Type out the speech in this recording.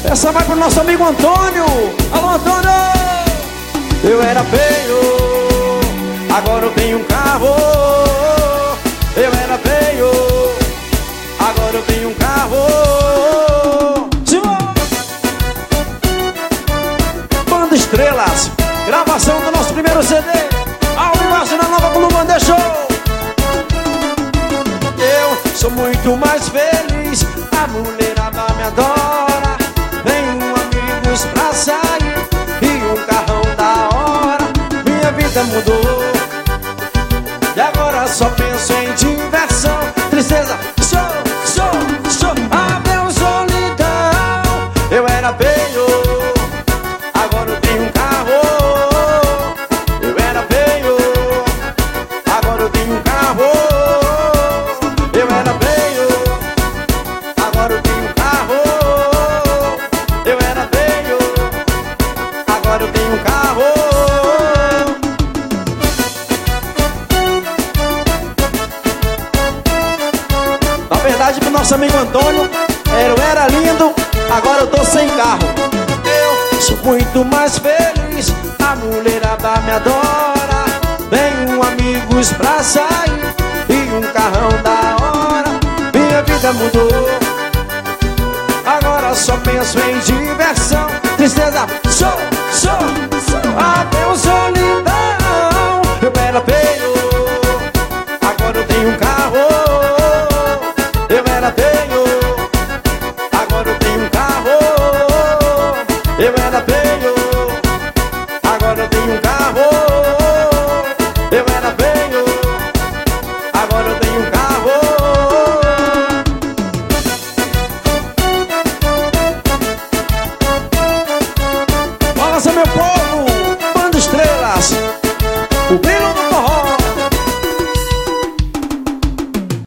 Essa vai pro nosso amigo Antônio. Alô, Antônio! Eu era feio, agora eu tenho um carro. Eu era feio, agora eu tenho um carro. Banda Estrelas, gravação do nosso primeiro CD, ao vivo na Nova Blue Band Show. Eu sou muito mais feliz, a mulherada me adora. Tenho amigos pra sair e um carrão da hora. Minha vida mudou e agora só penso em diversão. Tristeza, adeus solidão. Eu era feio, agora eu tenho um carro. Eu era feio, agora eu tenho um carro. Eu era feio, agora eu tenho um carro. Eu era feio, agora eu tenho um carro. Na verdade, pro nosso amigo Antônio, eu era lindo, agora eu tô sem carro. Eu sou muito mais feliz, a mulherada me adora. Tenho amigos pra sair e um carrão da hora. Minha vida mudou, agora só penso em diversão. Tristeza, adeus solidão. Eu era feio, agora eu tenho um carro. Eu era feio, agora eu tenho um carro. Eu era feio, agora eu tenho um carro. Eu era feio, agora eu tenho um carro. Balança, meu povo!